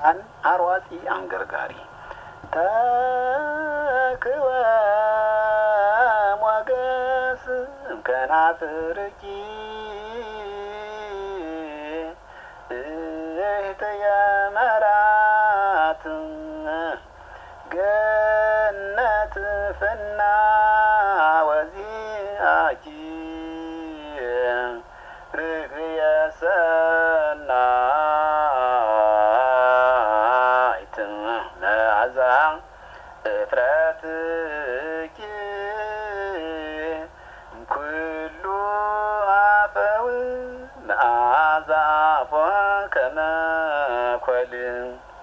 አሯጢ አንገርጋሪ ተክወ ሞገስ እምከናፍርኪ እህትየ መራት ገነት ፍና ወዚአኪ ርግየ ሰናይት መዓዛ እፍረትኪ